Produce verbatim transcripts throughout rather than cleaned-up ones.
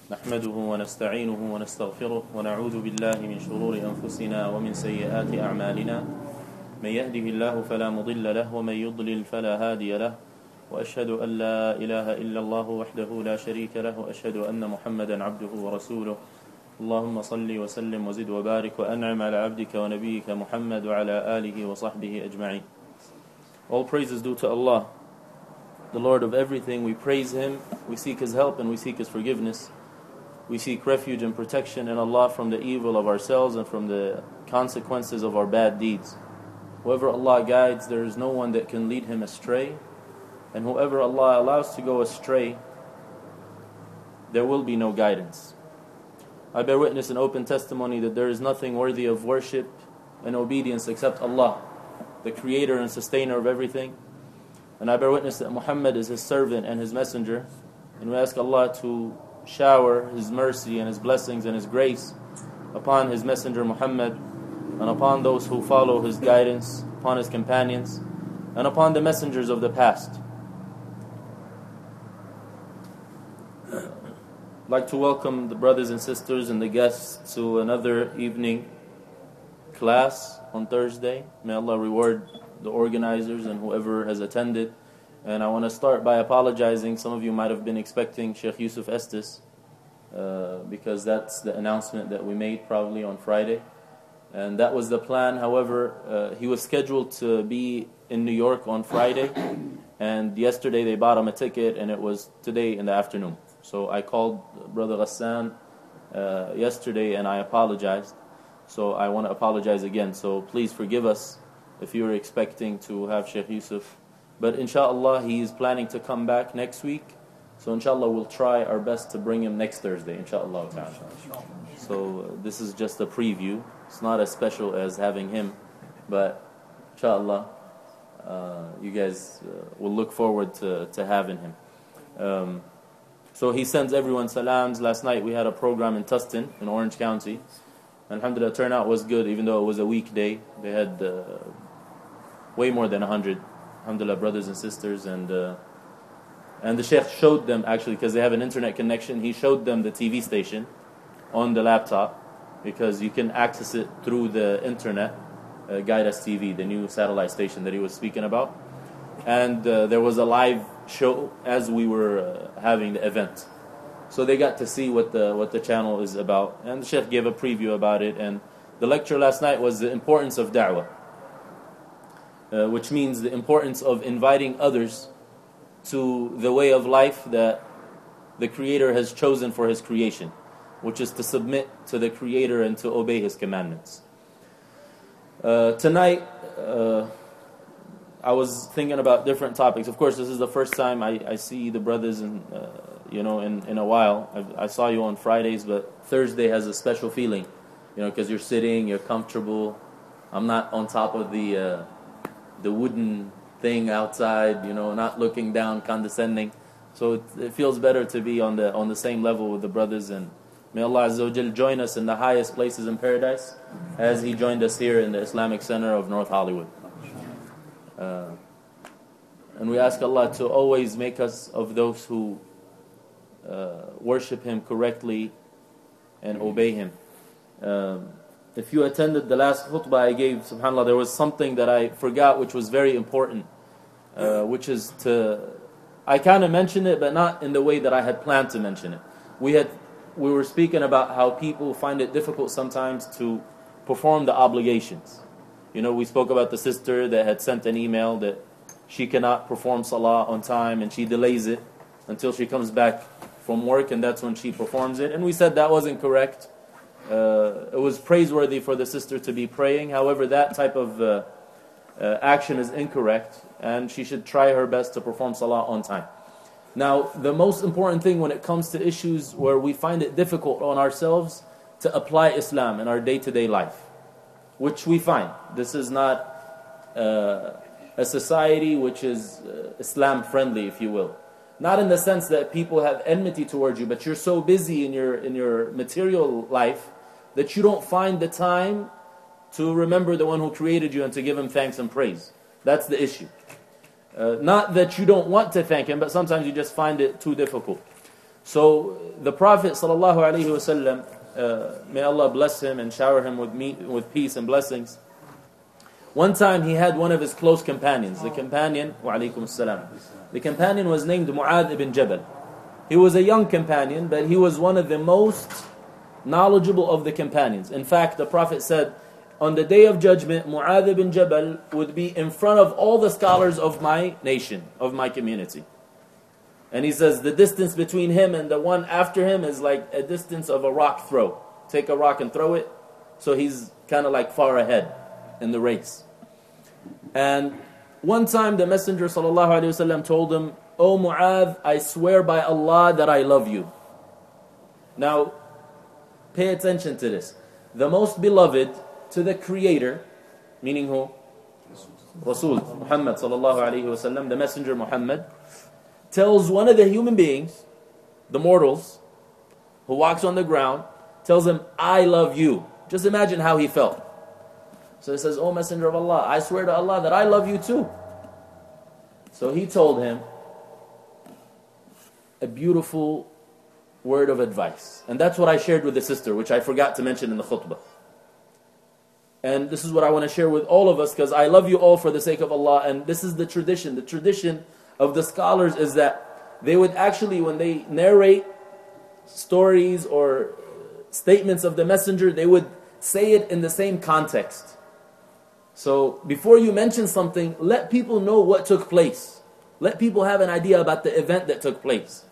نحمده ونستعينه ونستغفره ونعوذ بالله من شرور أنفسنا ومن سيئات أعمالنا من يهده الله فلا مضل له ومن يضلل فلا هادي له وأشهد أن لا إله إلا الله وحده لا شريك له وأشهد أن محمدا عبده ورسوله اللهم صل وسلم وزد وبارك وأنعم على عبدك ونبيك محمد وعلى آله وصحبه أجمعين. All praise is due to Allah, the Lord of everything. We praise Him, we seek His help and we seek His forgiveness. We seek refuge and protection in Allah from the evil of ourselves and from the consequences of our bad deeds. Whoever Allah guides, there is no one that can lead him astray. And whoever Allah allows to go astray, there will be no guidance. I bear witness and open testimony that there is nothing worthy of worship and obedience except Allah, the creator and sustainer of everything. And I bear witness that Muhammad is His servant and His messenger. And we ask Allah to shower His mercy and His blessings and His grace upon His messenger Muhammad and upon those who follow His guidance, upon His companions, and upon the messengers of the past. I'd like to welcome the brothers and sisters and the guests to another evening class on Thursday. May Allah reward the organizers and whoever has attended. And I want to start by apologizing. Some of you might have been expecting Sheikh Yusuf Estes uh, because that's the announcement that we made probably on Friday. And that was the plan. However, uh, he was scheduled to be in New York on Friday. And yesterday they bought him a ticket and it was today in the afternoon. So I called Brother Ghassan uh, yesterday and I apologized. So I want to apologize again. So please forgive us if you were expecting to have Sheikh Yusuf. But inshallah, he is planning to come back next week. So inshallah, we'll try our best to bring him next Thursday, inshallah. So uh, this is just a preview. It's not as special as having him. But inshallah, uh, you guys uh, will look forward to, to having him. Um, so he sends everyone salams. Last night we had a program in Tustin, in Orange County. Alhamdulillah, turnout was good, even though it was a weekday. They had uh, way more than one hundred. Alhamdulillah, brothers and sisters, and uh, and the Sheikh showed them, actually, because they have an internet connection, he showed them the T V station on the laptop, because you can access it through the internet, uh, Guide Us T V, the new satellite station that he was speaking about. And uh, there was a live show as we were uh, having the event. So they got to see what the what the channel is about. And the Sheikh gave a preview about it. And the lecture last night was the importance of da'wah. Uh, which means the importance of inviting others to the way of life that the Creator has chosen for His creation, which is to submit to the Creator and to obey His commandments. Uh, tonight, uh, I was thinking about different topics. Of course, this is the first time I, I see the brothers in, uh, you know, in, in a while. I, I saw you on Fridays, but Thursday has a special feeling, you know, because you're sitting, you're comfortable. I'm not on top of the... Uh, the wooden thing outside, you know, not looking down, condescending. So it, it feels better to be on the on the same level with the brothers, and may Allah Azza wa Jal join us in the highest places in paradise as He joined us here in the Islamic Center of North Hollywood. Uh, and we ask Allah to always make us of those who uh, worship Him correctly and obey Him. Um, If you attended the last khutbah I gave, subhanAllah, there was something that I forgot which was very important, uh, which is to, I kind of mentioned it, but not in the way that I had planned to mention it. We had, we were speaking about how people find it difficult sometimes to perform the obligations. You know, we spoke about the sister that had sent an email that she cannot perform salah on time and she delays it until she comes back from work and that's when she performs it. And we said that wasn't correct. Uh, it was praiseworthy for the sister to be praying. However, that type of uh, uh, action is incorrect, and she should try her best to perform salah on time. Now, the most important thing when it comes to issues where we find it difficult on ourselves to apply Islam in our day-to-day life, which we find. This is not uh, a society which is uh, Islam-friendly, if you will. Not in the sense that people have enmity towards you, but you're so busy in your in your material life that you don't find the time to remember the one who created you and to give Him thanks and praise. That's the issue. Uh, not that you don't want to thank Him, but sometimes you just find it too difficult. So the Prophet sallallahu alaihi wasallam, uh, may Allah bless him and shower him with me, with peace and blessings. One time he had one of his close companions. The companion, wa alaikum assalam. The companion was named Mu'adh ibn Jabal. He was a young companion, but he was one of the most knowledgeable of the companions. In fact, the Prophet said, on the day of judgment, Mu'adh ibn Jabal would be in front of all the scholars of my nation, of my community. And he says the distance between him and the one after him is like a distance of a rock throw. Take a rock and throw it. So he's kind of like far ahead in the race. And one time the Messenger sallallahu alaihi wasallam told him, "O Mu'adh, I swear by Allah that I love you." Now, pay attention to this. The most beloved to the Creator, meaning who? Rasul Muhammad sallallahu alaihi wasallam, the Messenger Muhammad, tells one of the human beings, the mortals, who walks on the ground, tells him, "I love you." Just imagine how he felt. So he says, "O Messenger of Allah, I swear to Allah that I love you too." So he told him a beautiful word of advice. And that's what I shared with the sister, which I forgot to mention in the khutbah. And this is what I want to share with all of us, because I love you all for the sake of Allah. And this is the tradition. The tradition of the scholars is that they would actually, when they narrate stories or statements of the Messenger, they would say it in the same context. So before you mention something, let people know what took place. Let people have an idea about the event that took place.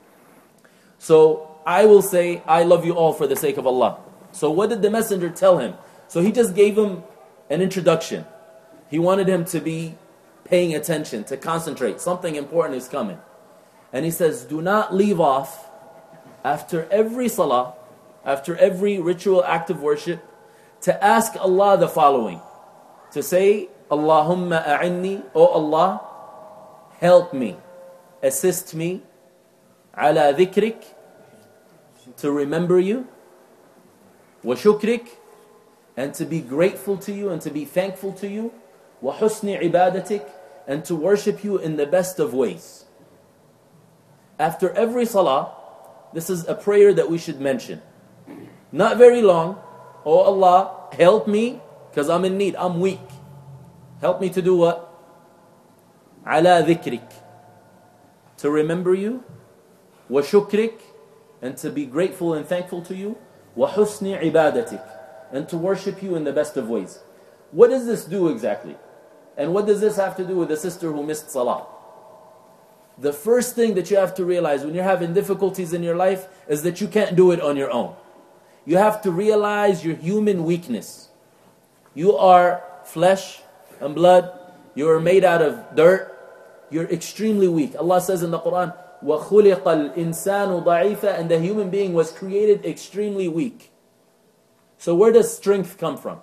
So I will say, "I love you all for the sake of Allah." So what did the Messenger tell him? So he just gave him an introduction. He wanted him to be paying attention, to concentrate. Something important is coming. And he says, do not leave off after every salah, after every ritual act of worship, to ask Allah the following. To say, Allahumma a'inni, O Allah, help me, assist me, ala dhikrik, to remember you, wa shukrik, and to be grateful to you and to be thankful to you, wa husni ibadatik, and to worship you in the best of ways. After every salah, this is a prayer that we should mention. Not very long. "Oh Allah, help me, because I'm in need, I'm weak. Help me to do what? Ala dhikrik, to remember you, wa shukrik, and to be grateful and thankful to you, wa husni ibadatik, and to worship you in the best of ways." What does this do exactly? And what does this have to do with the sister who missed salah? The first thing that you have to realize when you're having difficulties in your life is that you can't do it on your own. You have to realize your human weakness. You are flesh and blood. You are made out of dirt. You're extremely weak. Allah says in the Quran, وَخُلِقَ الْإِنسَانُ ضَعِيفًا, and the human being was created extremely weak. So where does strength come from?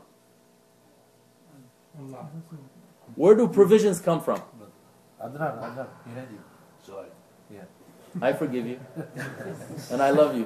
Where do provisions come from? Adnan, Adnan, he read you. Sorry. Yeah. I forgive you. And I love you.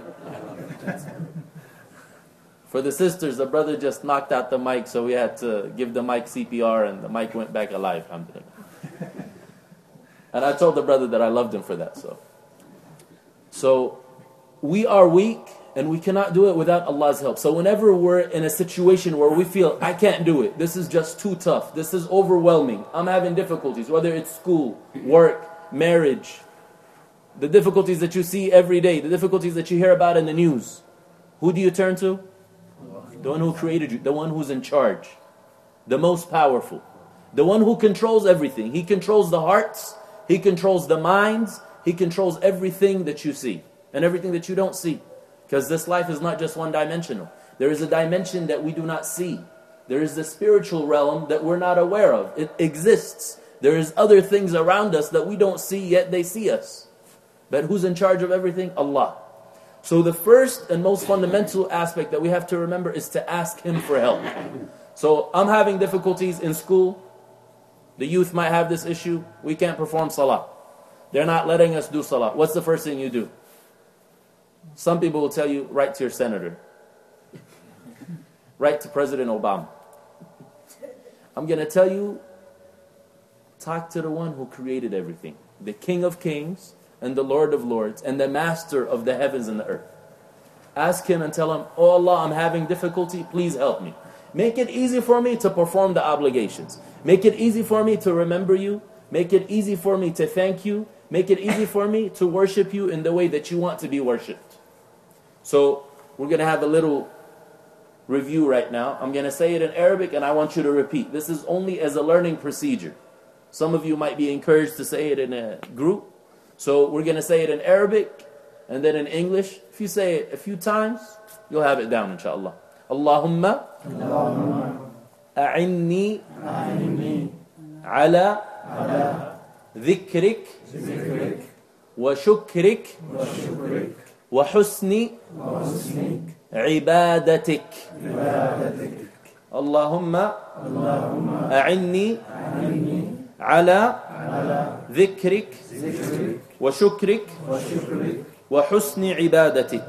For the sisters, the brother just knocked out the mic, so we had to give the mic C P R, and the mic went back alive. Alhamdulillah. And I told the brother that I loved him for that. So, so we are weak, and we cannot do it without Allah's help. So whenever we're in a situation where we feel, I can't do it, this is just too tough, this is overwhelming, I'm having difficulties, whether it's school, work, marriage, the difficulties that you see every day, the difficulties that you hear about in the news, who do you turn to? The one who created you, the one who's in charge, the most powerful, the one who controls everything. He controls the hearts, He controls the minds, He controls everything that you see and everything that you don't see. Because this life is not just one-dimensional. There is a dimension that we do not see. There is the spiritual realm that we're not aware of. It exists. There is other things around us that we don't see, yet they see us. But who's in charge of everything? Allah. So the first and most fundamental aspect that we have to remember is to ask Him for help. So I'm having difficulties in school. The youth might have this issue. We can't perform salah. They're not letting us do salah. What's the first thing you do? Some people will tell you, write to your senator. Write to President Obama. I'm going to tell you, talk to the one who created everything. The King of Kings and the Lord of Lords and the Master of the heavens and the earth. Ask Him and tell Him, oh Allah, I'm having difficulty, please help me. Make it easy for me to perform the obligations. Make it easy for me to remember You. Make it easy for me to thank You. Make it easy for me to worship You in the way that You want to be worshipped. So we're going to have a little review right now. I'm going to say it in Arabic and I want you to repeat. This is only as a learning procedure. Some of you might be encouraged to say it in a group. So we're going to say it in Arabic and then in English. If you say it a few times, you'll have it down, inshallah. Allahumma a'inni ala dhikrik wa shukrik wa husni عبادتك اللهم أعني على ذكرك وشكرك وحسن عبادتك,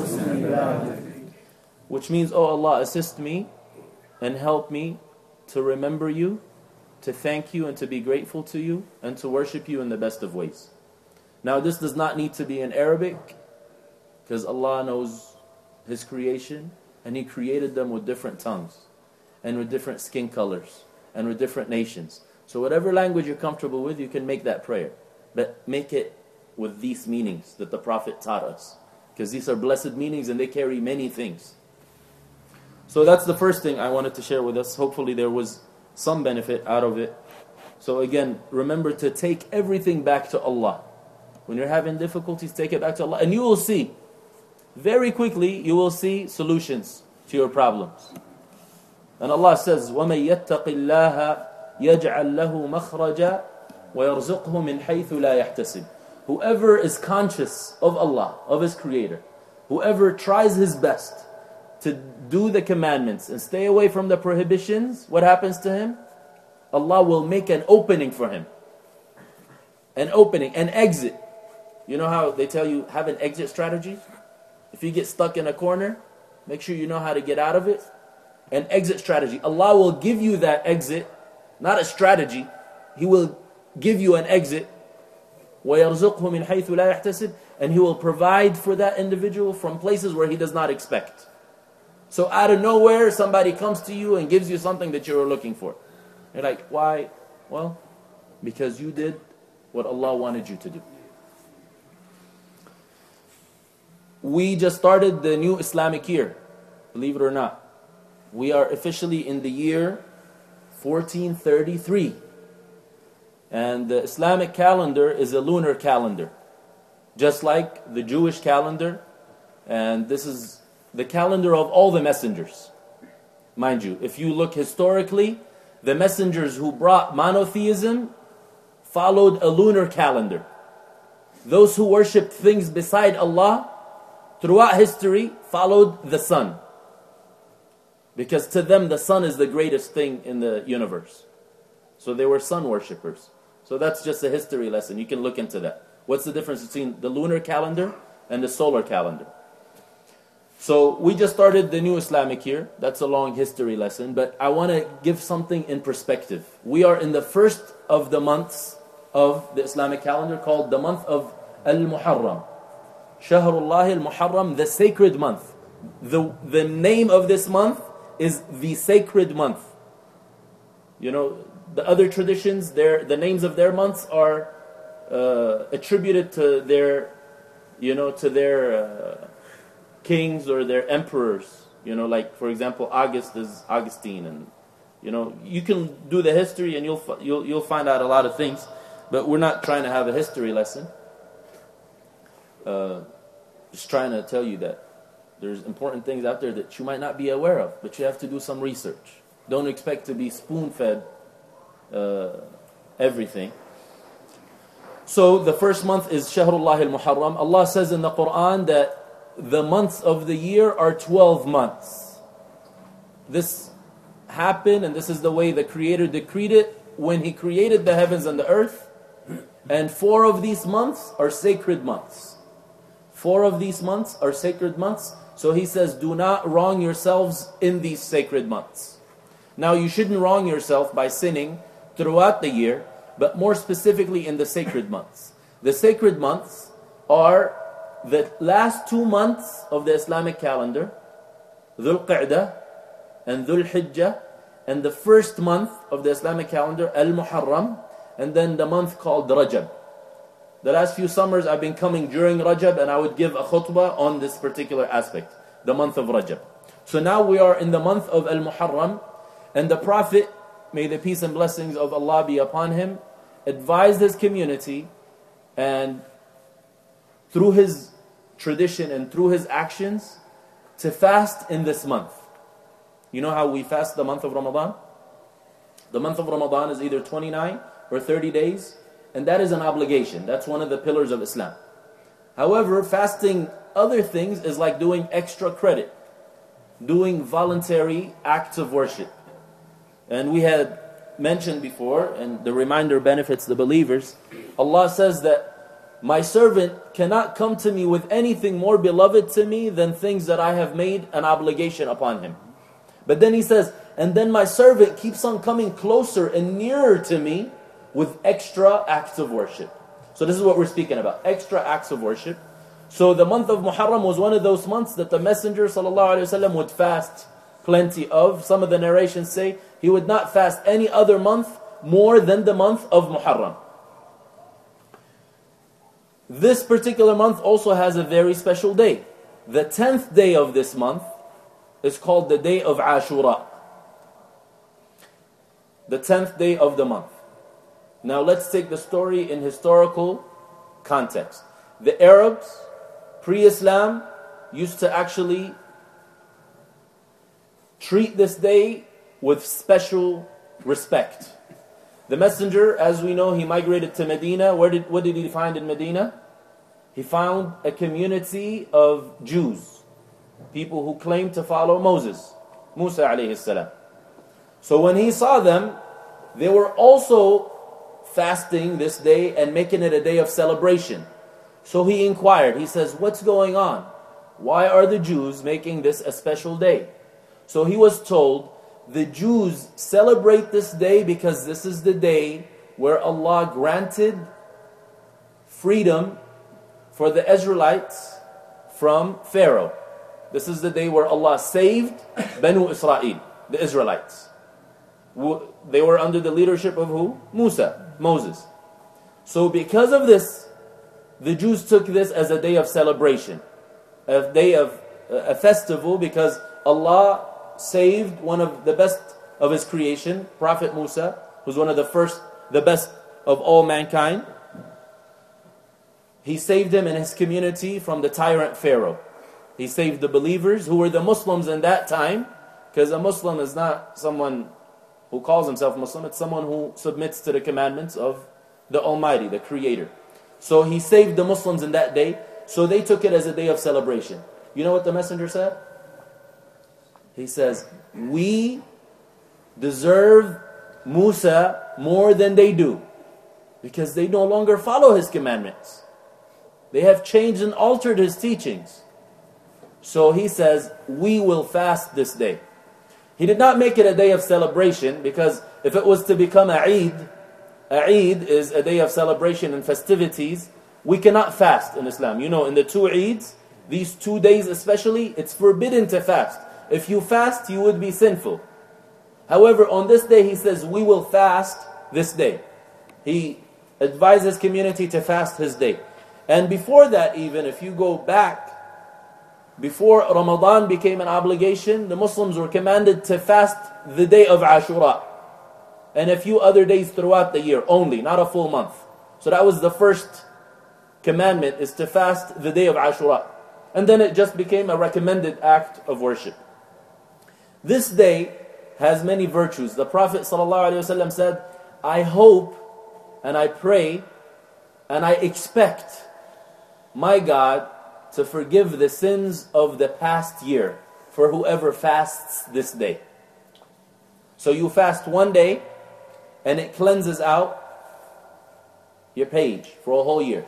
which means, oh Allah, assist me and help me to remember You, to thank You and to be grateful to You, and to worship You in the best of ways. Now this does not need to be in Arabic, because Allah knows His creation, and He created them with different tongues, and with different skin colors, and with different nations. So whatever language you're comfortable with, you can make that prayer. But make it with these meanings that the Prophet taught us. Because these are blessed meanings and they carry many things. So that's the first thing I wanted to share with us. Hopefully there was some benefit out of it. So again, remember to take everything back to Allah. When you're having difficulties, take it back to Allah. And you will see, very quickly, you will see solutions to your problems. And Allah says, وَمَن يَتَّقِ اللَّهَ يَجْعَلْ لَهُ مَخْرَجًا وَيَرْزُقْهُ مِنْ حَيْثُ لَا يَحْتَسِبُ. Whoever is conscious of Allah, of His Creator, whoever tries his best to do the commandments and stay away from the prohibitions, what happens to him? Allah will make an opening for him. An opening, an exit. You know how they tell you, have an exit strategy? If you get stuck in a corner, make sure you know how to get out of it. An exit strategy. Allah will give you that exit, not a strategy. He will give you an exit. وَيَرْزُقْهُ مِنْ حَيْثُ لَا يَحْتَسِبُ. And He will provide for that individual from places where he does not expect. So out of nowhere, somebody comes to you and gives you something that you were looking for. You're like, why? Well, because you did what Allah wanted you to do. We just started the new Islamic year, believe it or not. We are officially in the year fourteen thirty-three. And the Islamic calendar is a lunar calendar, just like the Jewish calendar. And this is the calendar of all the messengers. Mind you, if you look historically, the messengers who brought monotheism followed a lunar calendar. Those who worshipped things beside Allah throughout history followed the sun. Because to them the sun is the greatest thing in the universe. So they were sun worshippers. So that's just a history lesson. You can look into that. What's the difference between the lunar calendar and the solar calendar? So we just started the new Islamic year. That's a long history lesson. But I want to give something in perspective. We are in the first of the months of the Islamic calendar, called the month of Al-Muharram. Shahrullah al-Muharram, the sacred month. The, the name of this month is the sacred month. You know, the other traditions, their the names of their months are uh, attributed to their, you know, to their uh, kings or their emperors. You know, like for example, August is Augustine, and you know, you can do the history and you'll you'll you'll find out a lot of things. But we're not trying to have a history lesson. Uh, just trying to tell you that there's important things out there that you might not be aware of, but you have to do some research. Don't expect to be spoon-fed uh, everything. So the first month is Shahrullah al-Muharram. Allah says in the Quran that the months of the year are twelve months. This happened, and this is the way the Creator decreed it when He created the heavens and the earth. And four of these months are sacred months. Four of these months are sacred months. So He says, do not wrong yourselves in these sacred months. Now you shouldn't wrong yourself by sinning throughout the year, but more specifically in the sacred months. The sacred months are the last two months of the Islamic calendar, Dhul Qa'dah and Dhul Hijjah, and the first month of the Islamic calendar, Al-Muharram, and then the month called Rajab. The last few summers I've been coming during Rajab, and I would give a khutbah on this particular aspect, the month of Rajab. So now we are in the month of Al-Muharram, and the Prophet, may the peace and blessings of Allah be upon him, advised his community, and through his tradition and through his actions, to fast in this month. You know how we fast the month of Ramadan? The month of Ramadan is either twenty-nine or thirty days, and that is an obligation. That's one of the pillars of Islam. However, fasting other things is like doing extra credit, doing voluntary acts of worship. And we had mentioned before, and the reminder benefits the believers, Allah says that my servant cannot come to me with anything more beloved to me than things that I have made an obligation upon him. But then he says, and then my servant keeps on coming closer and nearer to me with extra acts of worship. So this is what we're speaking about, extra acts of worship. So the month of Muharram was one of those months that the Messenger ﷺ would fast plenty of. Some of the narrations say he would not fast any other month more than the month of Muharram. This particular month also has a very special day. The tenth day of this month is called the day of Ashura. The tenth day of the month. Now let's take the story in historical context. The Arabs, pre-Islam, used to actually treat this day with special respect. The Messenger, as we know, he migrated to Medina. Where did, what did he find in Medina? He found a community of Jews, people who claimed to follow Moses, Musa alayhi salam. So when he saw them, they were also fasting this day and making it a day of celebration. So he inquired, he says, what's going on? Why are the Jews making this a special day? So he was told, the Jews celebrate this day because this is the day where Allah granted freedom for the Israelites from Pharaoh. This is the day where Allah saved Banu Israel, the Israelites. They were under the leadership of who? Musa, Moses. So because of this, the Jews took this as a day of celebration, a day of a festival, because Allah saved one of the best of his creation, Prophet Musa, who's one of the first, the best of all mankind. He saved him and his community from the tyrant Pharaoh. He saved the believers who were the Muslims in that time, because a Muslim is not someone who calls himself Muslim, it's someone who submits to the commandments of the Almighty, the Creator. So he saved the Muslims in that day, so they took it as a day of celebration. You know what the Messenger said? He says, we deserve Musa more than they do, because they no longer follow his commandments. They have changed and altered his teachings. So he says, we will fast this day. He did not make it a day of celebration, because if it was to become a Eid, a Eid is a day of celebration and festivities, we cannot fast in Islam. You know, in the two Eids, these two days especially, it's forbidden to fast. If you fast, you would be sinful. However, on this day, he says, we will fast this day. He advised his community to fast his day. And before that even, if you go back, before Ramadan became an obligation, the Muslims were commanded to fast the day of Ashura. And a few other days throughout the year only, not a full month. So that was the first commandment, is to fast the day of Ashura. And then it just became a recommended act of worship. This day has many virtues. The Prophet ﷺ said, I hope and I pray and I expect my God to forgive the sins of the past year for whoever fasts this day. So you fast one day and it cleanses out your page for a whole year.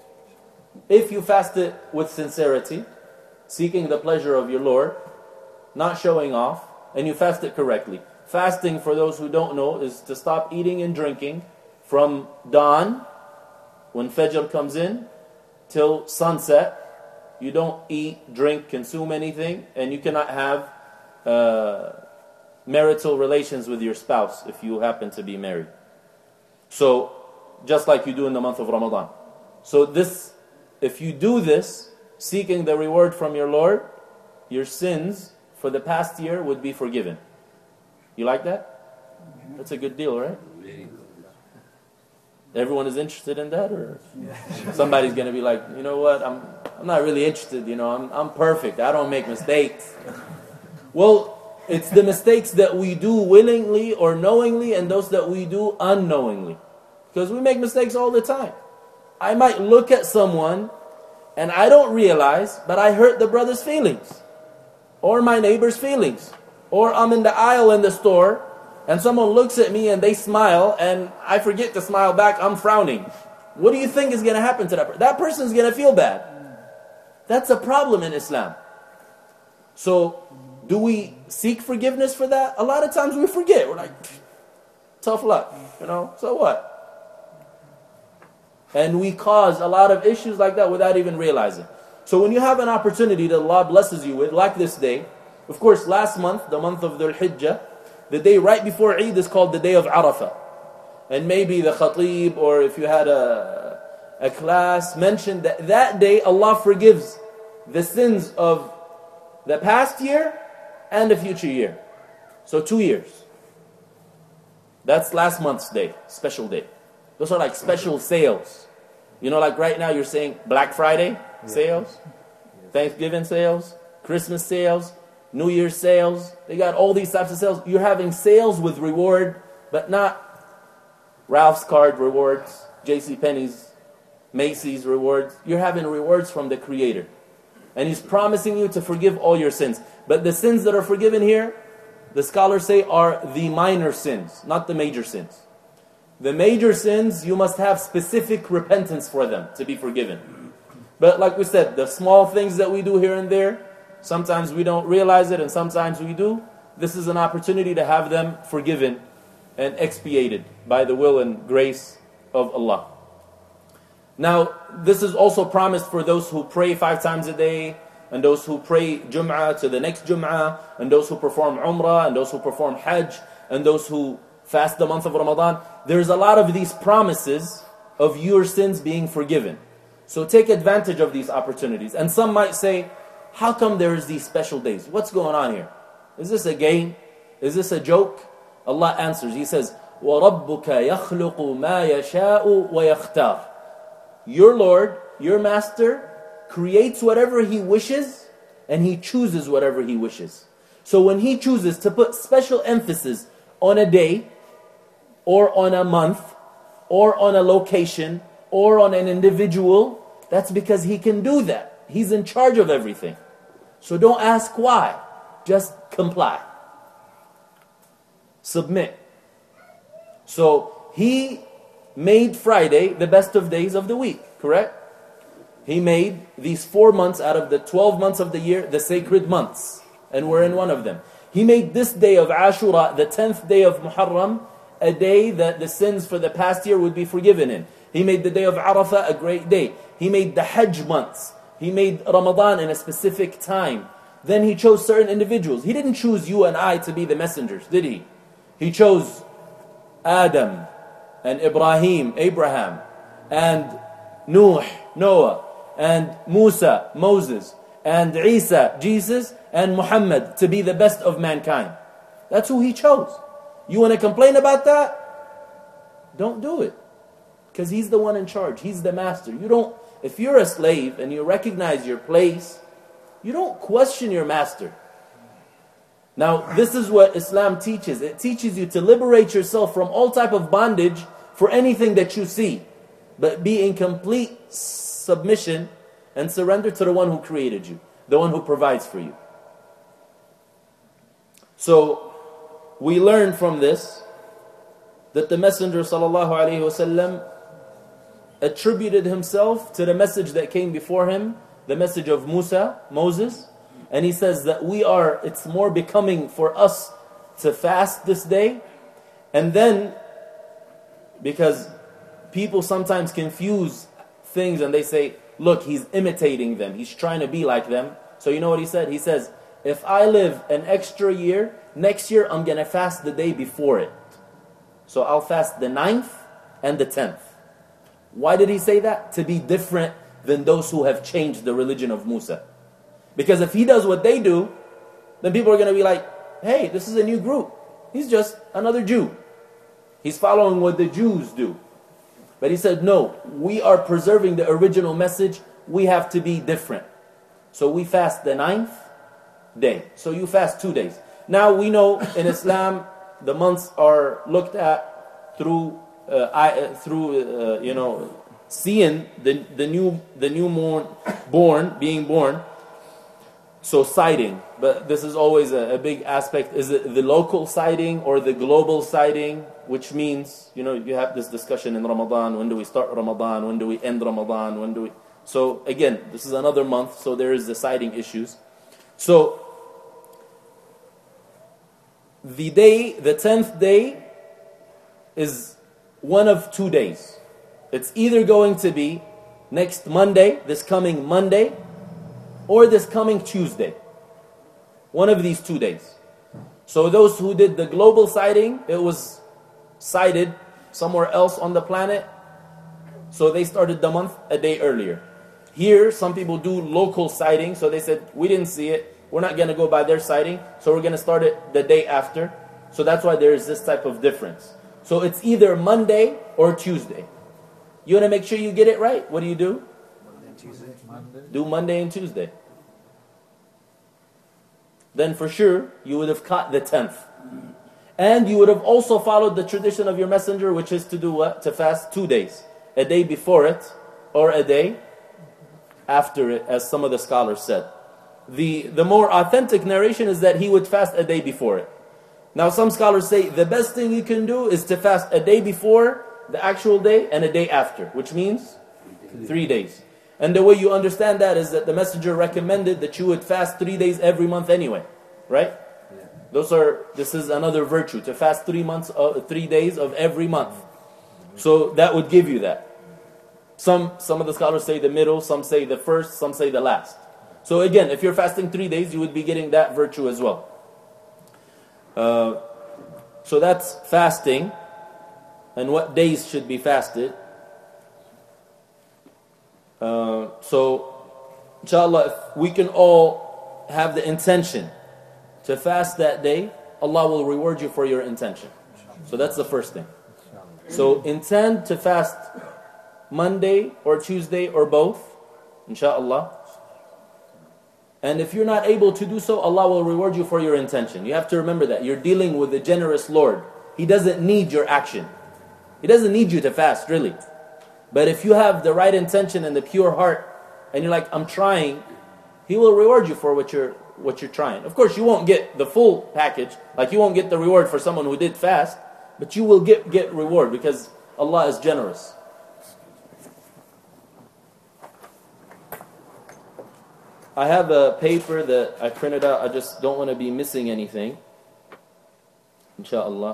If you fast it with sincerity, seeking the pleasure of your Lord, not showing off, and you fast it correctly. Fasting, for those who don't know, is to stop eating and drinking from dawn when Fajr comes in, till sunset, you don't eat, drink, consume anything, and you cannot have uh, marital relations with your spouse if you happen to be married. So, just like you do in the month of Ramadan. So this, if you do this, seeking the reward from your Lord, your sins for the past year would be forgiven. You like that? That's a good deal, right? Everyone is interested in that, or somebody's going to be like, you know what, I'm I'm not really interested, you know, I'm I'm perfect, I don't make mistakes. Well, it's the mistakes that we do willingly or knowingly and those that we do unknowingly. Because we make mistakes all the time. I might look at someone and I don't realize, but I hurt the brother's feelings. Or my neighbor's feelings. Or I'm in the aisle in the store and someone looks at me and they smile and I forget to smile back, I'm frowning. What do you think is going to happen to that person? That person's going to feel bad. That's a problem in Islam. So, do we seek forgiveness for that? A lot of times we forget. We're like, tough luck, you know, so what? And we cause a lot of issues like that without even realizing. So when you have an opportunity that Allah blesses you with, like this day, of course last month, the month of Dhul Hijjah, the day right before Eid is called the day of Arafah. And maybe the khatib, or if you had a, a class, mentioned that that day Allah forgives the sins of the past year and the future year. So two years. That's last month's day, special day. Those are like special sales. You know, like right now you're saying Black Friday sales, Thanksgiving sales, Christmas sales, New Year's sales. They got all these types of sales. You're having sales with reward, but not Ralph's card rewards, JCPenney's, Macy's rewards. You're having rewards from the Creator. And He's promising you to forgive all your sins. But the sins that are forgiven here, the scholars say, are the minor sins, not the major sins. The major sins, you must have specific repentance for them to be forgiven. But like we said, the small things that we do here and there, sometimes we don't realize it and sometimes we do. This is an opportunity to have them forgiven and expiated by the will and grace of Allah. Now, this is also promised for those who pray five times a day, and those who pray Jum'ah to the next Jum'ah, and those who perform Umrah, and those who perform Hajj, and those who fast the month of Ramadan. There's a lot of these promises of your sins being forgiven. So take advantage of these opportunities. And some might say, how come there's these special days? What's going on here? Is this a game? Is this a joke? Allah answers. He says, وَرَبُّكَ يَخْلُقُ مَا يَشَاءُ وَيَخْتَارُ. Your Lord, your Master, creates whatever He wishes, and He chooses whatever He wishes. So when He chooses to put special emphasis on a day, or on a month, or on a location, or on an individual, that's because He can do that. He's in charge of everything. So don't ask why. Just comply. Submit. So He made Friday the best of days of the week, correct? He made these four months out of the twelve months of the year the sacred months. And we're in one of them. He made this day of Ashura, the tenth day of Muharram, a day that the sins for the past year would be forgiven in. He made the day of Arafah a great day. He made the Hajj months. He made Ramadan in a specific time. Then He chose certain individuals. He didn't choose you and I to be the messengers, did He? He chose Adam and Ibrahim, Abraham, and Nuh, Noah, and Musa, Moses, and Isa, Jesus, and Muhammad to be the best of mankind. That's who He chose. You want to complain about that? Don't do it. Because He's the one in charge. He's the master. You don't, if you're a slave and you recognize your place, you don't question your master. Now, this is what Islam teaches. It teaches you to liberate yourself from all type of bondage for anything that you see. But be in complete submission and surrender to the one who created you. The one who provides for you. So, we learn from this that the Messenger ﷺ attributed himself to the message that came before him, the message of Musa, Moses, and he says that we are, it's more becoming for us to fast this day, and then, because people sometimes confuse things and they say, look, he's imitating them. He's trying to be like them. So you know what he said? He says, if I live an extra year, next year I'm going to fast the day before it. So I'll fast the ninth and the tenth. Why did he say that? To be different than those who have changed the religion of Musa. Because if he does what they do, then people are going to be like, hey, this is a new group. He's just another Jew. He's following what the Jews do. But he said, no, we are preserving the original message. We have to be different. So we fast the ninth day. So you fast two days. Now we know in Islam, the months are looked at through, uh, I, through uh, you know, seeing the, the new, the new born, born, being born. So sighting, but this is always a, a big aspect. Is it the local sighting or the global sighting? Which means, you know, you have this discussion in Ramadan. When do we start Ramadan? When do we end Ramadan? When do we... So again, this is another month, so there is the sighting issues. So the day, the tenth day is one of two days. It's either going to be next Monday, this coming Monday, or this coming Tuesday. One of these two days. So those who did the global sighting, it was sighted somewhere else on the planet. So they started the month a day earlier. Here, some people do local sighting. So they said, we didn't see it. We're not going to go by their sighting. So we're going to start it the day after. So that's why there is this type of difference. So it's either Monday or Tuesday. You want to make sure you get it right. What do you do? Tuesday, Monday. Do Monday and Tuesday. Then for sure, you would have caught the tenth. And you would have also followed the tradition of your messenger, which is to do what? To fast two days. A day before it, or a day after it, as some of the scholars said. The, the more authentic narration is that he would fast a day before it. Now some scholars say the best thing you can do is to fast a day before the actual day and a day after, which means three days. And the way you understand that is that the messenger recommended that you would fast three days every month anyway, right? Yeah. Those are. This is another virtue, to fast three months, uh, three days of every month. So that would give you that. Some some of the scholars say the middle, some say the first, some say the last. So again, if you're fasting three days, you would be getting that virtue as well. Uh, so that's fasting, and what days should be fasted. Uh, so, inshallah, if we can all have the intention to fast that day, Allah will reward you for your intention. So that's the first thing. So intend to fast Monday or Tuesday or both, inshallah. And if you're not able to do so, Allah will reward you for your intention. You have to remember that. You're dealing with a generous Lord. He doesn't need your action. He doesn't need you to fast, really. But if you have the right intention and the pure heart, and you're like, I'm trying, He will reward you for what you're what you're trying. Of course, you won't get the full package. Like you won't get the reward for someone who did fast, but you will get, get reward because Allah is generous. I have a paper that I printed out. I just don't want to be missing anything. Inshallah.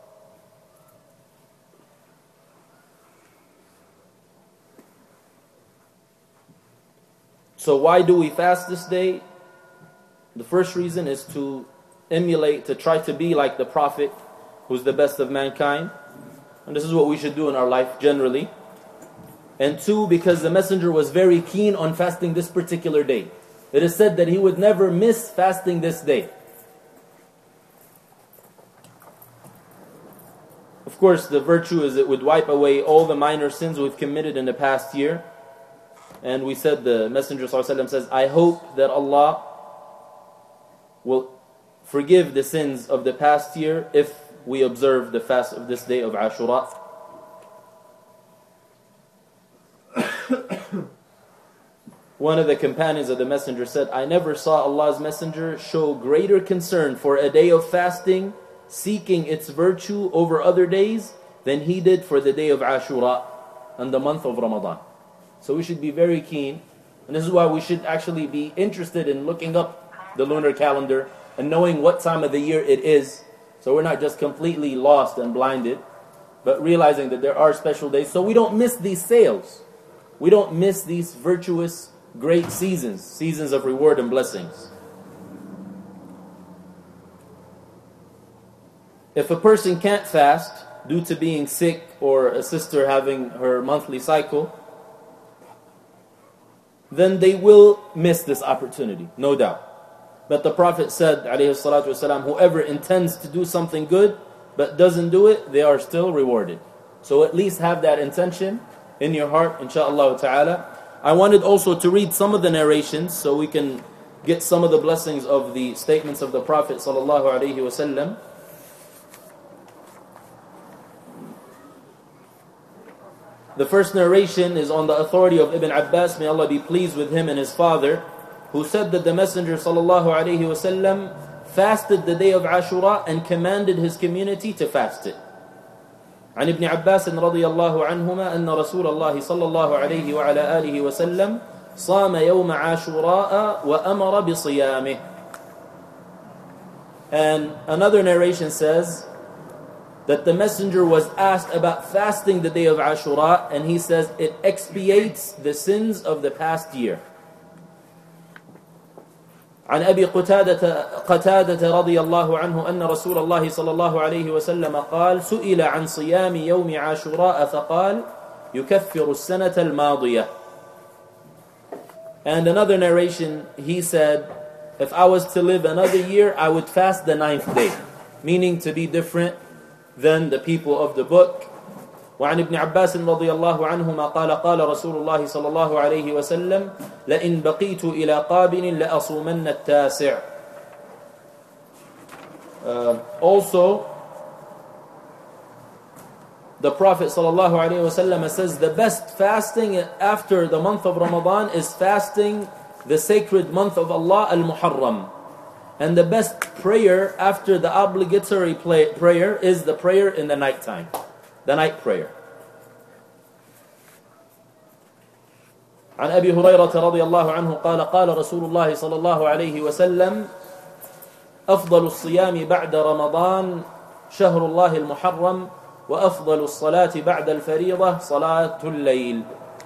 So why do we fast this day? The first reason is to emulate, to try to be like the Prophet, who's the best of mankind. And this is what we should do in our life generally. And two, because the Messenger was very keen on fasting this particular day. It is said that he would never miss fasting this day. Of course, the virtue is it would wipe away all the minor sins we've committed in the past year. And we said, the Messenger ﷺ says, I hope that Allah will forgive the sins of the past year if we observe the fast of this day of Ashura. One of the companions of the Messenger said, I never saw Allah's Messenger show greater concern for a day of fasting, seeking its virtue over other days, than he did for the day of Ashura and the month of Ramadan. So we should be very keen. And this is why we should actually be interested in looking up the lunar calendar and knowing what time of the year it is. So we're not just completely lost and blinded. but realizing that there are special days, so we don't miss these sales. We don't miss these virtuous, great seasons, seasons of reward and blessings. If a person can't fast due to being sick or a sister having her monthly cycle, then they will miss this opportunity, no doubt. But the Prophet said, alayhi salatu wasalam, whoever intends to do something good but doesn't do it, they are still rewarded. So at least have that intention in your heart, inshaAllah ta'ala. I wanted also to read some of the narrations so we can get some of the blessings of the statements of the Prophet sallallahu alayhi wasallam. The first narration is on the authority of Ibn Abbas, may Allah be pleased with him and his father, who said that the Messenger sallallahu alayhi wasallam fasted the day of Ashura and commanded his community to fast it. عن ابن عباس رضي الله عنهما أن رسول الله صلى الله عليه وعلى آله وسلم صام يوم عاشوراء وأمر بصيامه. And another narration says that the messenger was asked about fasting the day of Ashura, and he says it expiates the sins of the past year. عن أبي قتادة قتادة رضي الله عنه أن رسول الله صلى الله عليه وسلم قال سئل عن صيام يوم عاشوراء فقال يكفر السنة الماضية. And another narration, he said, if I was to live another year, I would fast the ninth day, meaning to be different than the people of the book. وعن ابن عباس رضي الله عنهما قال قال رسول الله صلى الله عليه وسلم لئن بقيت إلى قابل لأصومن التاسع. Uh, also, the Prophet صلى الله عليه وسلم says the best fasting after the month of Ramadan is fasting the sacred month of Allah, Al-Muharram. And the best prayer after the obligatory play, prayer is the prayer in the night time, the night prayer. عن أبي هريرة رضي الله عنه قال قال رسول الله صلى الله عليه وسلم أفضل الصيام بعد رمضان شهر الله المحرم وأفضل الصلاة بعد الفريضة صلاة الليل.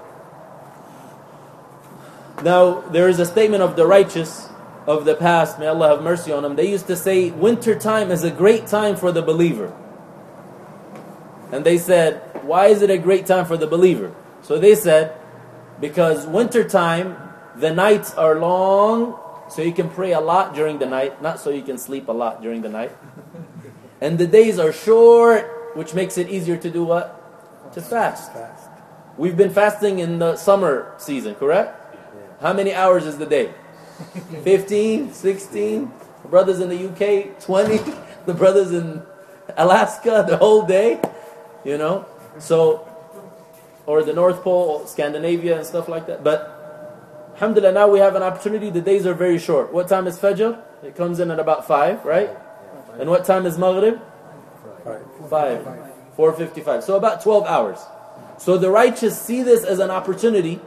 Now there is a statement of the righteous of the past, may Allah have mercy on them. They used to say winter time is a great time for the believer. And they said, why is it a great time for the believer? So they said, because winter time, the nights are long, so you can pray a lot during the night, not so you can sleep a lot during the night. And the days are short, which makes it easier to do what? To fast. We've been fasting in the summer season, correct? How many hours is the day? fifteen, sixteen, the brothers in the U K, twenty, the brothers in Alaska, the whole day, you know, so, or the North Pole, Scandinavia and stuff like that. But alhamdulillah, now we have an opportunity. The days are very short. What time is Fajr? It comes in at about five, right? And what time is Maghrib? five, four fifty-five, so about twelve hours. So the righteous see this as an opportunity.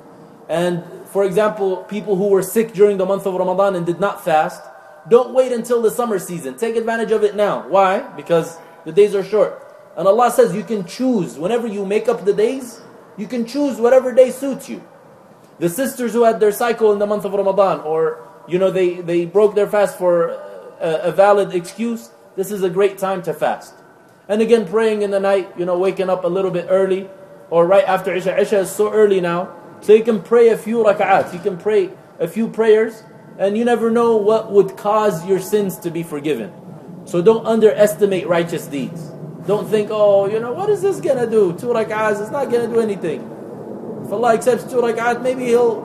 And for example, people who were sick during the month of Ramadan and did not fast, don't wait until the summer season. Take advantage of it now. Why? Because the days are short. And Allah says you can choose. Whenever you make up the days, you can choose whatever day suits you. The sisters who had their cycle in the month of Ramadan, or you know they, they broke their fast for a, a valid excuse, this is a great time to fast. And again, praying in the night, you know, waking up a little bit early, or right after Isha. Isha is so early now, so you can pray a few rak'ats, you can pray a few prayers, and you never know what would cause your sins to be forgiven. So don't underestimate righteous deeds. Don't think, oh, you know, what is this going to do? Two rak'ats, it's not going to do anything. If Allah accepts two rak'at, maybe He'll,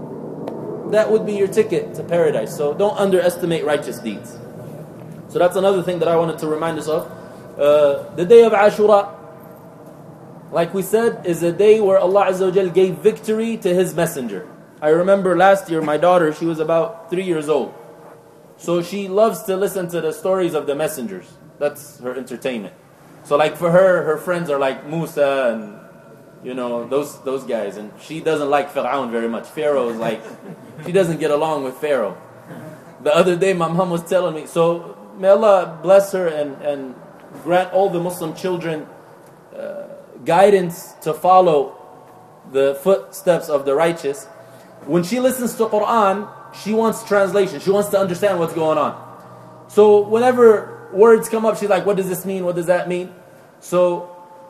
that would be your ticket to paradise. So don't underestimate righteous deeds. So that's another thing that I wanted to remind us of. Uh, the day of Ashura, like we said, is a day where Allah Azza wa Jal gave victory to His messenger. I remember last year, my daughter, she was about three years old. So she loves to listen to the stories of the messengers. That's her entertainment. So like for her, her friends are like Musa and, you know, those those guys. And she doesn't like Fir'aun very much. Pharaoh is like, she doesn't get along with Pharaoh. The other day my mom was telling me, so may Allah bless her and, and grant all the Muslim children uh, guidance to follow the footsteps of the righteous, when she listens to Quran, she wants translation. She wants to understand what's going on. So whenever words come up, she's like, what does this mean? What does that mean? So,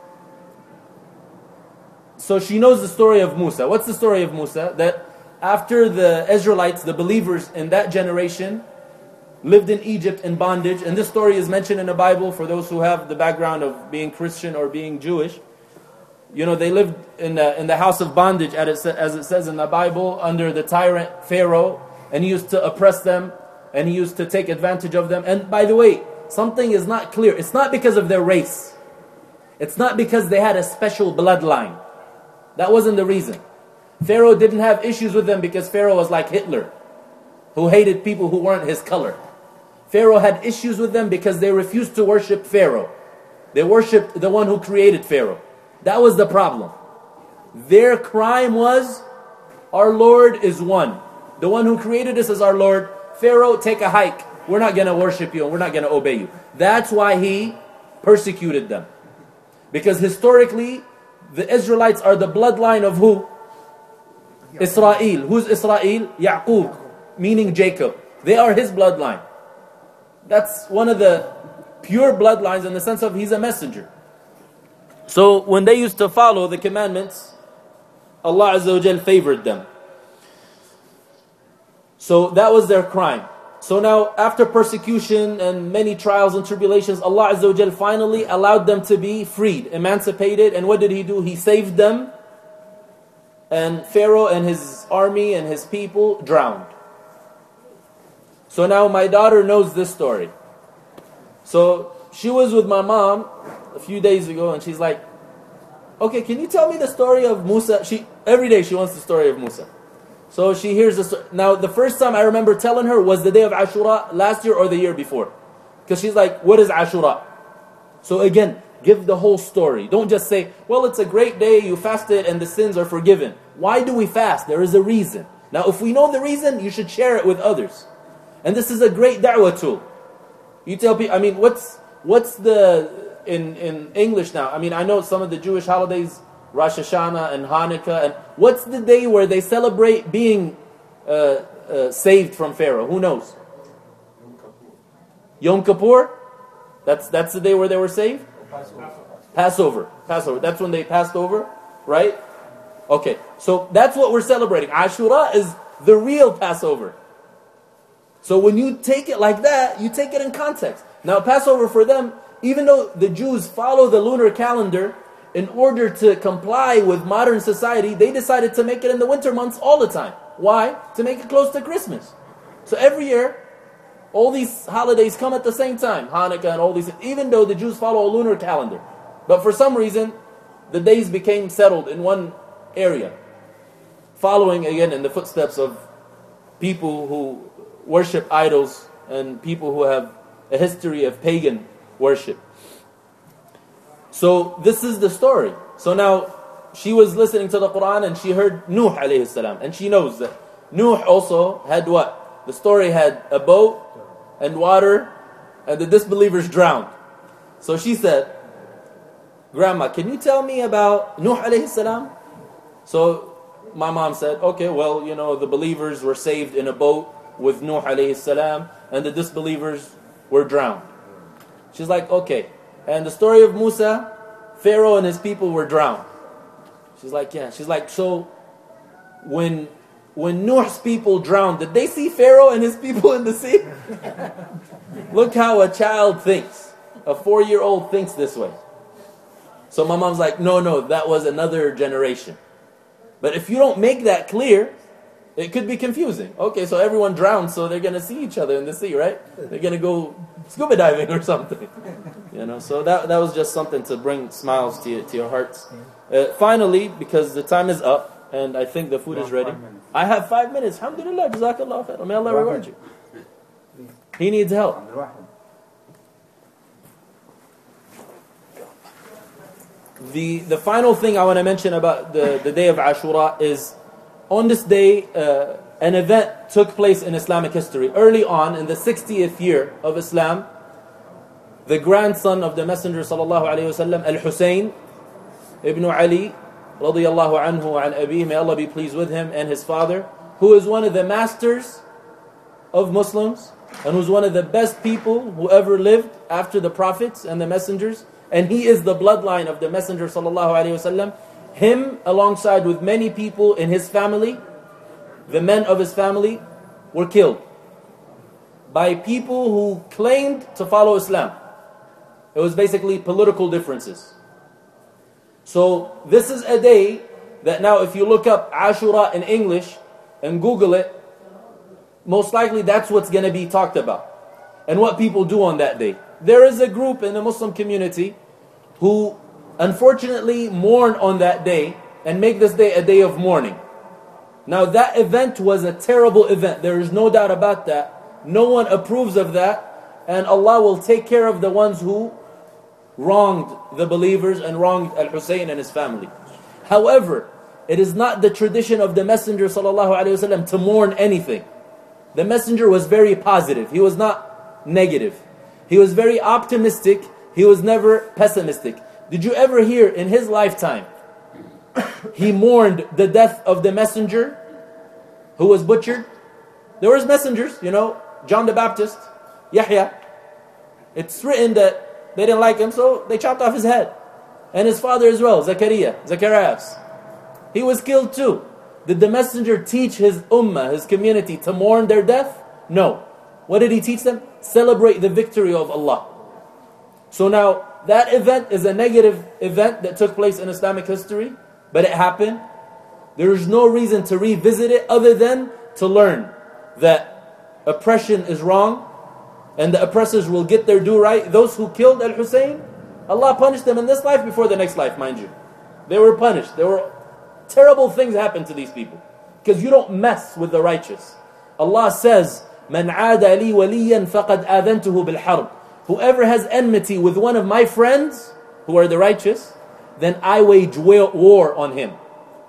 so she knows the story of Musa. What's the story of Musa? That after the Israelites, the believers in that generation, lived in Egypt in bondage, and this story is mentioned in the Bible for those who have the background of being Christian or being Jewish. You know, they lived in the, in the house of bondage, as it, as it says in the Bible, under the tyrant Pharaoh, and he used to oppress them, and he used to take advantage of them. And by the way, something is not clear. It's not because of their race. It's not because they had a special bloodline. That wasn't the reason. Pharaoh didn't have issues with them because Pharaoh was like Hitler, who hated people who weren't his color. Pharaoh had issues with them because they refused to worship Pharaoh. They worshipped the one who created Pharaoh. That was the problem. Their crime was, our Lord is one. The one who created us is our Lord. Pharaoh, take a hike. We're not going to worship you and we're not going to obey you. That's why he persecuted them. Because historically, the Israelites are the bloodline of who? Israel. Who's Israel? Yaqub, meaning Jacob. They are his bloodline. That's one of the pure bloodlines in the sense of he's a messenger. So when they used to follow the commandments, Allah Azza wa Jal favored them. So that was their crime. So now after persecution and many trials and tribulations, Allah Azza wa Jal finally allowed them to be freed, emancipated. And what did He do? He saved them. And Pharaoh and his army and his people drowned. So now my daughter knows this story. So she was with my mom a few days ago and she's like, okay, can you tell me the story of Musa? She every day she wants the story of Musa. So she hears the story. Now the first time I remember telling her was the day of Ashura last year or the year before. Because she's like, what is Ashura? So again, give the whole story. Don't just say, well, it's a great day, you fasted and the sins are forgiven. Why do we fast? There is a reason. Now if we know the reason, you should share it with others. And this is a great da'wah tool. You tell people, I mean, what's what's the, in, in English now, I mean, I know some of the Jewish holidays, Rosh Hashanah and Hanukkah, and what's the day where they celebrate being uh, uh, saved from Pharaoh? Who knows? Yom Kippur? That's, that's the day where they were saved? Passover. Passover. Passover. That's when they passed over, right? Okay, so that's what we're celebrating. Ashura is the real Passover. So when you take it like that, you take it in context. Now Passover for them, even though the Jews follow the lunar calendar, in order to comply with modern society, they decided to make it in the winter months all the time. Why? To make it close to Christmas. So every year, all these holidays come at the same time. Hanukkah and all these, even though the Jews follow a lunar calendar. But for some reason, the days became settled in one area. Following again in the footsteps of people who worship idols and people who have a history of pagan worship. So this is the story. So now she was listening to the Quran and she heard Nuh alayhi salam, and she knows that Nuh also had what? The story had a boat and water and the disbelievers drowned. So she said, Grandma, can you tell me about Nuh alayhi salam? So my mom said, okay, well, you know, the believers were saved in a boat with Nuh alayhi salam, and the disbelievers were drowned. She's like, okay. And the story of Musa, Pharaoh and his people were drowned. She's like, yeah. She's like, so when when Nuh's people drowned, did they see Pharaoh and his people in the sea? Look how a child thinks. A four-year-old thinks this way. So my mom's like, no, no, that was another generation. But if you don't make that clear, it could be confusing. Okay, so everyone drowned, so they're going to see each other in the sea, right? They're going to go scuba diving or something. You know, so that that was just something to bring smiles to your, to your hearts. Uh, finally, because the time is up, and I think the food is ready. I have five minutes. Alhamdulillah, jazakallah khair. May Allah reward you. He needs help. The the final thing I want to mention about the, the day of Ashura is, on this day, uh, an event took place in Islamic history. Early on, in the sixtieth year of Islam, the grandson of the Messenger sallallahu alaihi wasallam, Al-Hussein, ibn Ali, radiyallahu anhu wa an Abi, may Allah be pleased with him, and his father, who is one of the masters of Muslims, and who's one of the best people who ever lived after the prophets and the messengers, and he is the bloodline of the Messenger sallallahu alaihi wasallam. Him, alongside with many people in his family, the men of his family, were killed by people who claimed to follow Islam. It was basically political differences. So this is a day that now if you look up Ashura in English and Google it, most likely that's what's going to be talked about and what people do on that day. There is a group in the Muslim community who unfortunately mourn on that day and make this day a day of mourning. Now that event was a terrible event. There is no doubt about that. No one approves of that, and Allah will take care of the ones who wronged the believers and wronged Al-Hussein and his family. However, it is not the tradition of the Messenger sallallahu alaihi wasallam to mourn anything. The Messenger was very positive. He was not negative. He was very optimistic. He was never pessimistic. Did you ever hear in his lifetime he mourned the death of the messenger who was butchered? There was messengers, you know, John the Baptist, Yahya. It's written that they didn't like him, so they chopped off his head. And his father as well, Zachariah, Zacharias. He was killed too. Did the messenger teach his ummah, his community, to mourn their death? No. What did he teach them? Celebrate the victory of Allah. So now, that event is a negative event that took place in Islamic history, but it happened. There is no reason to revisit it other than to learn that oppression is wrong and the oppressors will get their due right. Those who killed Al-Hussein, Allah punished them in this life before the next life, mind you. They were punished. There were terrible things happened to these people because you don't mess with the righteous. Allah says, "Man aada li waliyan faqad aadhantuhu bil harb." Whoever has enmity with one of my friends, who are the righteous, then I wage war on him.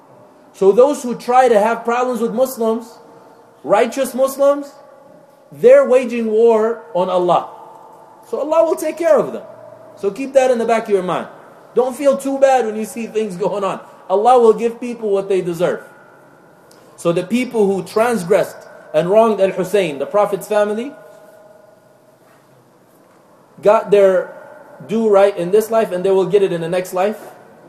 So those who try to have problems with Muslims, righteous Muslims, they're waging war on Allah. So Allah will take care of them. So keep that in the back of your mind. Don't feel too bad when you see things going on. Allah will give people what they deserve. So the people who transgressed and wronged Al-Hussein, the Prophet's family, got their due right in this life and they will get it in the next life.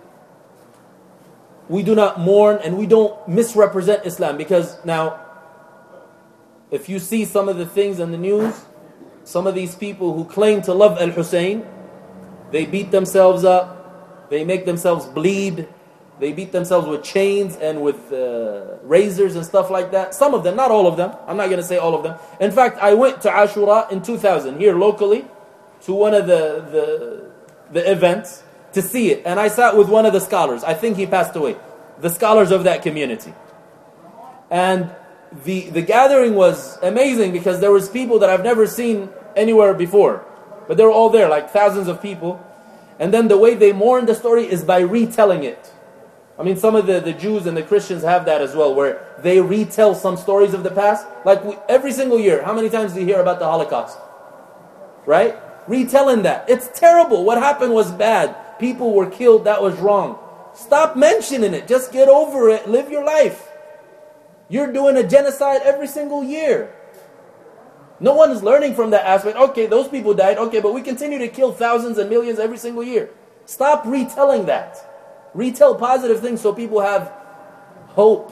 We do not mourn and we don't misrepresent Islam, because now if you see some of the things in the news, some of these people who claim to love Al-Hussein, they beat themselves up, they make themselves bleed, they beat themselves with chains and with uh, razors and stuff like that. Some of them, not all of them. I'm not going to say all of them. In fact, I went to Ashura in two thousand here locally, to one of the, the the events to see it, and I sat with one of the scholars. I think he passed away. The scholars of that community, and the the gathering was amazing because there was people that I've never seen anywhere before, but they were all there, like thousands of people. And then the way they mourn the story is by retelling it. I mean, some of the, the Jews and the Christians have that as well, where they retell some stories of the past. Like we, every single year, how many times do you hear about the Holocaust? Right? Retelling that. It's terrible. What happened was bad. People were killed. That was wrong. Stop mentioning it. Just get over it. Live your life. You're doing a genocide every single year. No one is learning from that aspect. Okay, those people died. Okay, but we continue to kill thousands and millions every single year. Stop retelling that. Retell positive things so people have hope.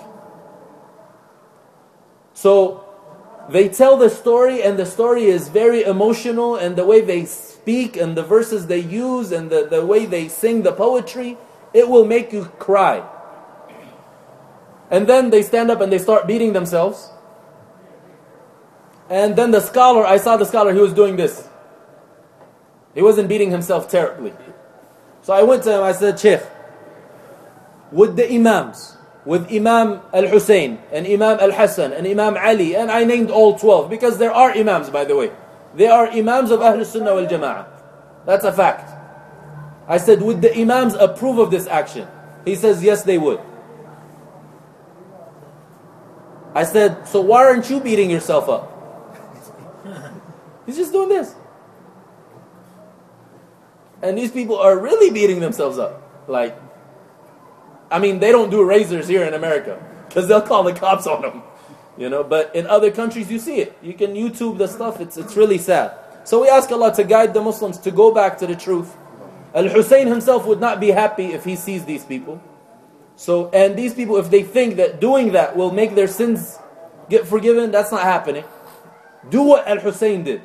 So they tell the story, and the story is very emotional, and the way they speak and the verses they use and the, the way they sing the poetry, it will make you cry. And then they stand up and they start beating themselves. And then the scholar, I saw the scholar, he was doing this. He wasn't beating himself terribly. So I went to him, I said, Sheikh, with the Imams, with Imam Al-Hussein and Imam Al-Hassan and Imam Ali, and I named all twelve, because there are Imams, by the way. They are Imams of Ahlul Sunnah wal Jama'ah. That's a fact. I said, would the Imams approve of this action? He says, yes, they would. I said, so why aren't you beating yourself up? He's just doing this. And these people are really beating themselves up. Like, I mean, they don't do razors here in America because they'll call the cops on them. You know, but in other countries you see it. You can YouTube the stuff. It's it's really sad. So we ask Allah to guide the Muslims to go back to the truth. Al-Hussein himself would not be happy if he sees these people. So, and these people, if they think that doing that will make their sins get forgiven, that's not happening. Do what Al-Hussein did.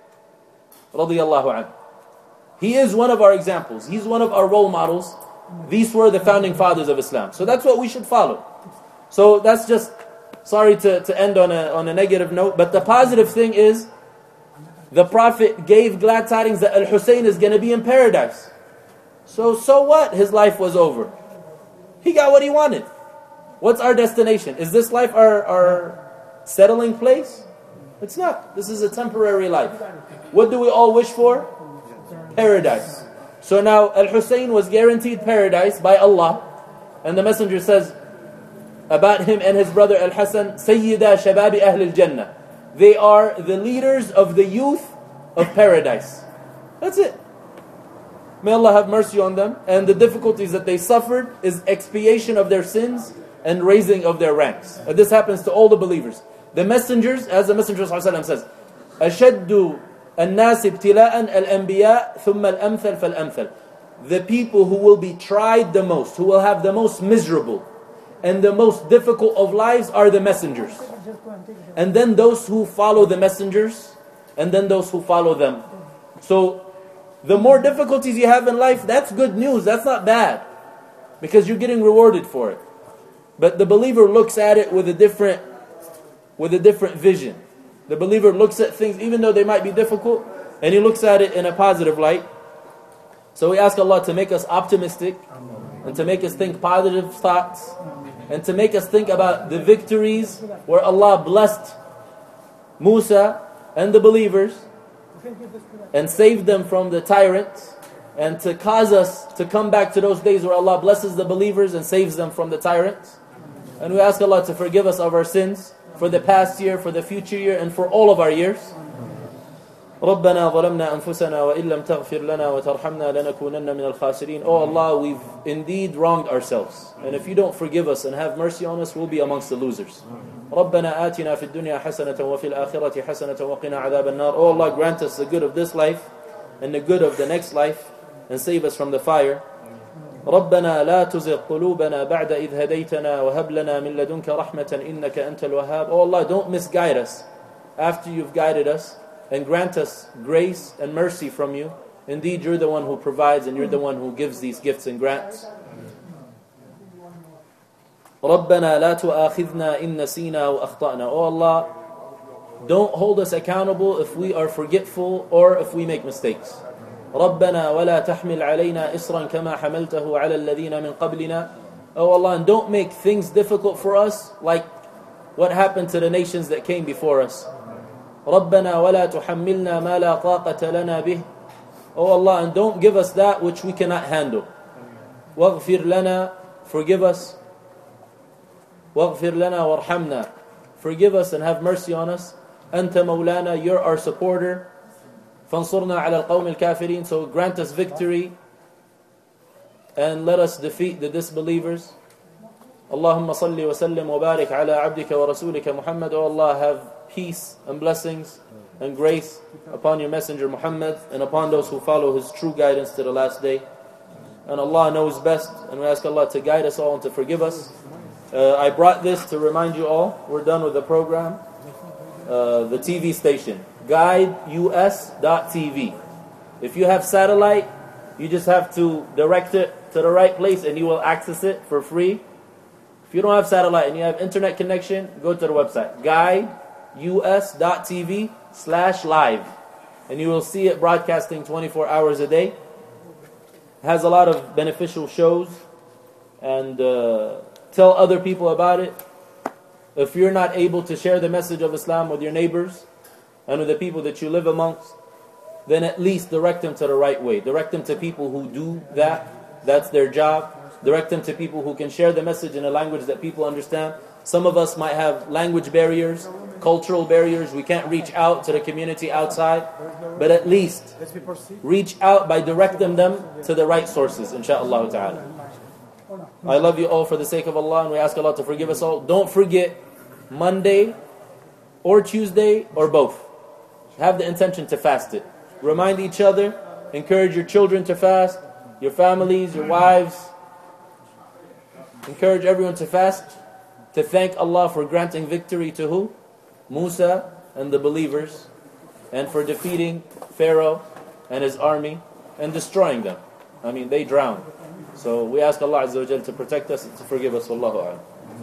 Radiyallahu anhu. He is one of our examples. He's one of our role models. These were the founding fathers of Islam. So that's what we should follow. So that's just, sorry to, to end on a, on a negative note, but the positive thing is, the Prophet gave glad tidings that Al-Hussein is going to be in paradise. So, so what? His life was over. He got what he wanted. What's our destination? Is this life our, our settling place? It's not. This is a temporary life. What do we all wish for? Paradise. So now Al-Hussein was guaranteed paradise by Allah. And the Messenger says about him and his brother Al-Hasan, Sayyida Shababi Ahl al-Jannah. They are the leaders of the youth of paradise. That's it. May Allah have mercy on them. And the difficulties that they suffered is expiation of their sins and raising of their ranks. And this happens to all the believers. The messengers, as the Messenger ﷺ says, أَشَدُّ النَّاسِ ابْتِلَاءً الْأَنْبِيَاء ثُمَّ الْأَمْثَلْ فَالْأَمْثَلْ. The people who will be tried the most, who will have the most miserable and the most difficult of lives are the messengers. And then those who follow the messengers, and then those who follow them. So, the more difficulties you have in life, that's good news. That's not bad. Because you're getting rewarded for it. But the believer looks at it with a different, with a different vision. The believer looks at things, even though they might be difficult, and he looks at it in a positive light. So we ask Allah to make us optimistic, and to make us think positive thoughts, and to make us think about the victories where Allah blessed Musa and the believers, and saved them from the tyrants, and to cause us to come back to those days where Allah blesses the believers and saves them from the tyrants. And we ask Allah to forgive us of our sins for the past year, for the future year, and for all of our years. رَبَّنَا ظَلَمْنَا أَنفُسَنَا وَإِن لَمْ تَغْفِرْ لَنَا وَتَرْحَمْنَا لَنَكُونَنَّ مِنَ الْخَاسِرِينَ. Oh Allah, we've indeed wronged ourselves. And if you don't forgive us and have mercy on us, we'll be amongst the losers. رَبَّنَا آتِنَا فِي الدُّنْيَا حَسَنَةً وَفِي الْآخِرَةِ حَسَنَةً وَقِنَا عَذَابَ النَّارِ. Oh Allah, grant us the good of this life and the good of the next life, and save us from the fire. رَبَّنَا لَا تُزِغْ قُلُوبَنَا بَعْدَ إِذْ هَدَيْتَنَا وَهَبْ لَنَا مِن لَدُنْكَ رَحْمَةً إِنَّكَ أَنْتَ الْوَهَّابُ. Oh Allah, don't misguide us after you've guided us, and grant us grace and mercy from you. Indeed, you're the one who provides, and you're the one who gives these gifts and grants. رَبَّنَا لَا تُؤَاخِذْنَا إِن نَّسِينَا وَأَخْطَأْنَا. Oh Allah, don't hold us accountable if we are forgetful or if we make mistakes. رَبَّنَا وَلَا تَحْمِلْ عَلَيْنَا إِصْرًا كَمَا حَمَلْتَهُ عَلَى الَّذِينَ مِنْ قَبْلِنَا. Oh Allah, and don't make things difficult for us like what happened to the nations that came before us. رَبَّنَا وَلَا تُحَمِّلْنَا مَا لَا طَاقَةَ لَنَا بِهِ. Oh Allah, and don't give us that which we cannot handle. وَاغْفِرْ لَنَا. Forgive us. وَاغْفِرْ لَنَا وَارْحَمْنَا. Forgive us and have mercy on us. أَنْتَ مَوْلَانَا. You're our supporter. فَانْصُرْنَا عَلَى الْقَوْمِ الْكَافِرِينَ. So grant us victory and let us defeat the disbelievers. اللهم صل وسلم وبارك على عبدك ورسولك محمد. Oh Allah, have peace and blessings and grace upon your messenger Muhammad and upon those who follow his true guidance to the last day. And Allah knows best, and we ask Allah to guide us all and to forgive us. Uh, I brought this to remind you all, we're done with the program. Uh, the T V station, guide U S dot T V. If you have satellite, you just have to direct it to the right place and you will access it for free. If you don't have satellite and you have internet connection, go to the website, guide U S dot T V slash live. And you will see it broadcasting twenty-four hours a day. It has a lot of beneficial shows. And uh, tell other people about it. If you're not able to share the message of Islam with your neighbors and with the people that you live amongst, then at least direct them to the right way. Direct them to people who do that. That's their job. Direct them to people who can share the message in a language that people understand. Some of us might have language barriers, cultural barriers. We can't reach out to the community outside. But at least reach out by directing them to the right sources, inshaAllah ta'ala. I love you all for the sake of Allah, and we ask Allah to forgive us all. Don't forget Monday or Tuesday or both. Have the intention to fast it. Remind each other, encourage your children to fast, your families, your wives. Encourage everyone to fast, to thank Allah for granting victory to who? Musa and the believers, and for defeating Pharaoh and his army and destroying them. I mean, they drowned. So we ask Allah Azza wa Jal to protect us and to forgive us. Wallahu a'lam.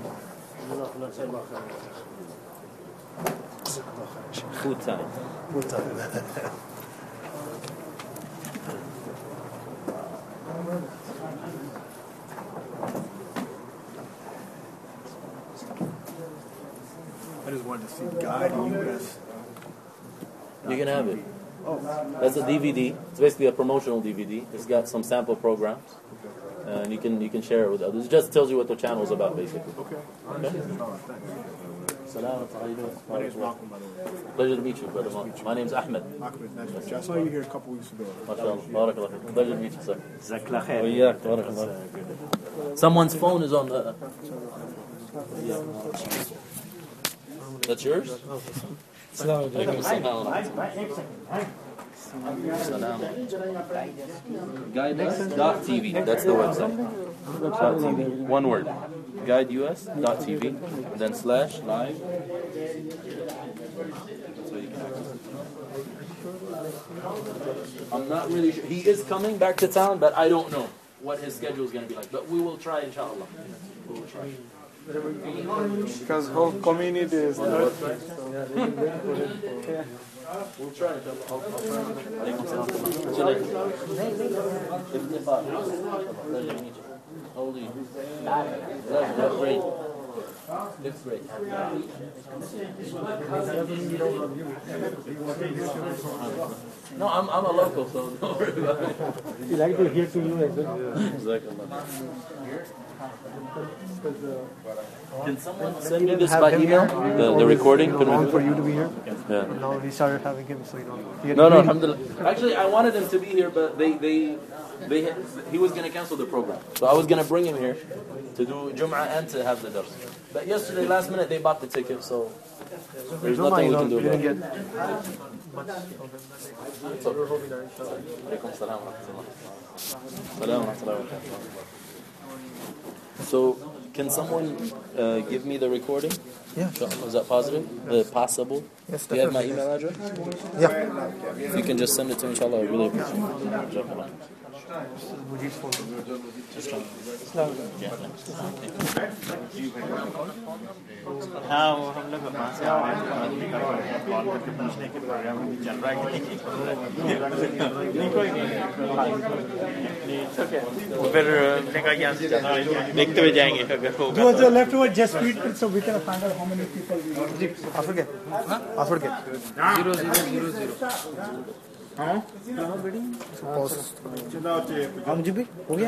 Food time. Food time. I just wanted to see Guide U S. You can have it. That's a D V D. It's basically a promotional D V D. It's got some sample programs, and you can you can share it with others. It just tells you what the channel is about, basically. Okay. Okay. Salam. How you doing? My name's Malcolm, by the way. Pleasure to meet you, brother. My name's Ahmed. Ahmed, nice to meet you. I saw you here a couple weeks ago. MashaAllah. Barakallah fiik. Pleasure to meet you, sir. Jazakallah khair. Oh, yeah. Barakallah. Someone's phone is on the. That's yours? Guideus dot T V. That's the website. Dot T V. One word. Guideus dot T V. And then slash live. That's how you can access it. I'm not really sure. He is coming back to town, but I don't know what his schedule is going to be like. But we will try, inshallah. We will try. Because whole community is there. We'll try it. I'll, I'll try. How old are you? That's great. Fifth grade. No, I'm I'm a local, so don't worry about it. We like to hear to you as well. Can someone send me this by email? The, the recording? Can we do For it? you to be here. Yeah. Now we started having him, so you don't. No, no, alhamdulillah. Actually, I wanted him to be here, but they, they, they, had, he was going to cancel the program. So I was going to bring him here to do Jum'ah and to have the dars. But yesterday, last minute, they bought the ticket, so there's nothing we can do about it. So, can someone uh, give me the recording? Yeah. Is that positive? Uh, possible? Yes, Do you have my email address? Yeah. If you can just send it to me, inshallah, I really appreciate it. हाँ वो हम लोग वहाँ से आ रहे हैं call करके पूछने के प्रोग्राम में चल रहा है कि नहीं कोई नहीं फिर लेकर यहाँ से चल रहा है देखते हुए जाएंगे अगर होगा Do the leftover just feed it so we can find out how many people we need. Password get. Password get. Zero zero zero zero. हाँ? How much G B? हो गया?